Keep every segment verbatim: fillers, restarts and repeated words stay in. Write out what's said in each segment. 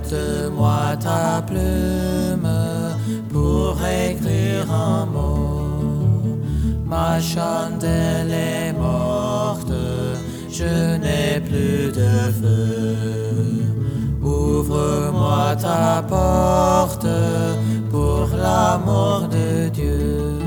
Prête-moi ta plume pour écrire un mot. Ma chandelle est morte, je n'ai plus de feu. Ouvre-moi ta porte pour l'amour de Dieu.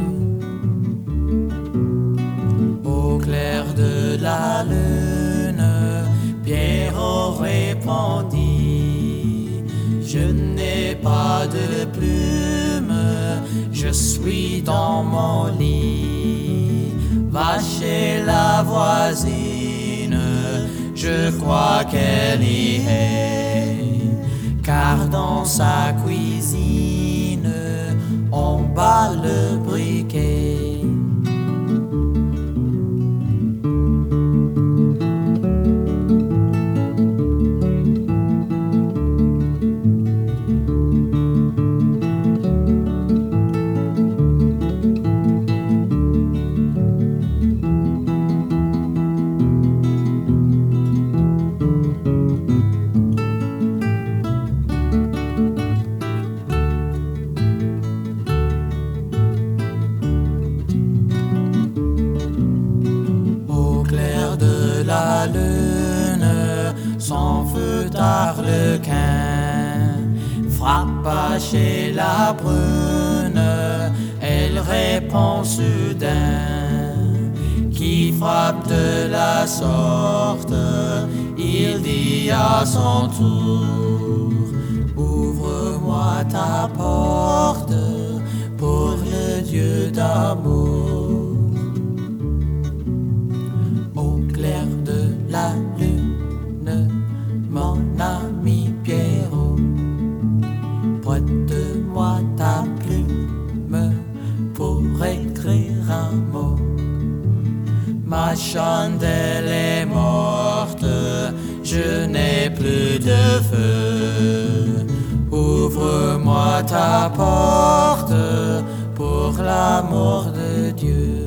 Au clair de la lune, Pierrot répondit: je n'ai pas de plume, je suis dans mon lit. Va chez la voisine, je crois qu'elle y est, car dans sa cuisine, on bat le briquet. La lune, son feu d'arlequin, frappa chez la brune, elle répond soudain. Qui frappe de la sorte, il dit à son tour: ouvre-moi ta porte pour le Dieu d'amour. La lune, mon ami Pierrot, prête-moi ta plume pour écrire un mot. Ma chandelle est morte, je n'ai plus de feu. Ouvre-moi ta porte pour l'amour de Dieu.